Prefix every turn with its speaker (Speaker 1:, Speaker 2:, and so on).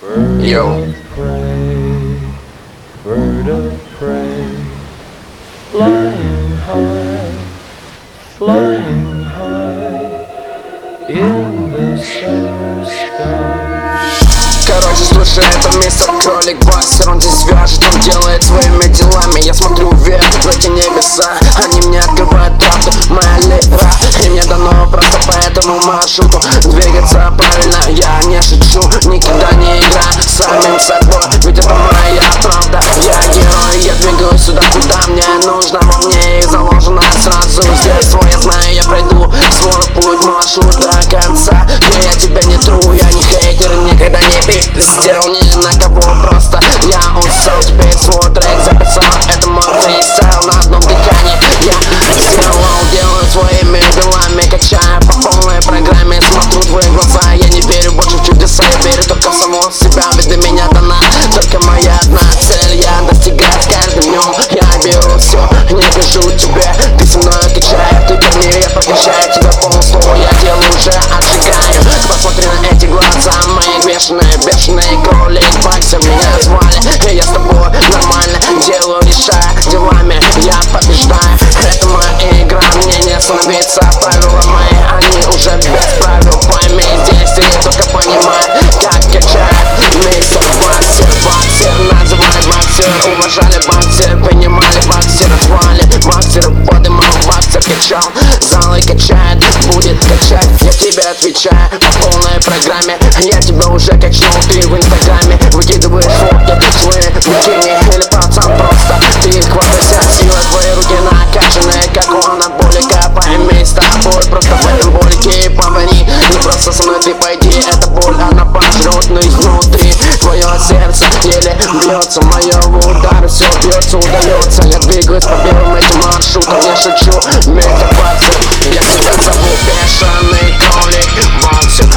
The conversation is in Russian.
Speaker 1: Yo.
Speaker 2: Bird of prey, flying high in the summer sky.
Speaker 1: Короче, слушай, это мистер Кролик Бастер. Он здесь вяжет, он делает своими делами. Я смотрю вверх в эти небеса, они мне открывают правду, моя лира. И мне дано просто по этому маршруту двигаться правильно, я не шучу, никогда не играю с самим собой. Ведь это моя правда, я герой, я двигаюсь сюда, куда мне нужно. Во мне и заложено сразу здесь свой, я знаю, я пройду свой путь, маршрут до конца. Где я тебя не тру, я не хейтер, никогда не сделал ни на кого, просто я устал. Теперь свой трек записал, это мой фристайл на одном дыхании. Я сделал, делаю своими делами, качаю по полной программе. Смотрю в твои глаза, я не верю больше в чудеса, я верю только в самого себя, ведь для меня дана только моя одна цель. Я достигаю с каждым днем, я беру все, не пишу тебе, ты со мной качаешь, ты в мире, я прокачаю тебя полуслова, я делаю уже отжигаю. Посмотри на эти глаза мои бешеные кролик Бастер меня звали, и я с тобой нормально делаю, решаю делами, я побеждаю. Это моя игра, мне не остановиться, правила мои, они уже без правил. Пойми, здесь ты только понимай, как качает мистер Бастер. Бастер, называй Бастер, уважали Бастер, понимали Бастер, звали Бастер, подымал Бастер, качал, залы качает, будет качать, я тебе отвечаю по полной программе. Я тебя уже качнул, ты в инстаграме выкидываешь фотки свои бикини или пацан просто ты хватайся силой, твои руки накачанные как у анаболика. Пойми, с тобой просто в этом болике, повори, не просто со мной ты пойди, эта боль она пожрет, но изнутри твое сердце еле бьется, мое удар все бьется, удается. Я двигаюсь по белым этим маршрутам, не шучу, мистер Бастер, я тебя зову бешеный кролик Бастер.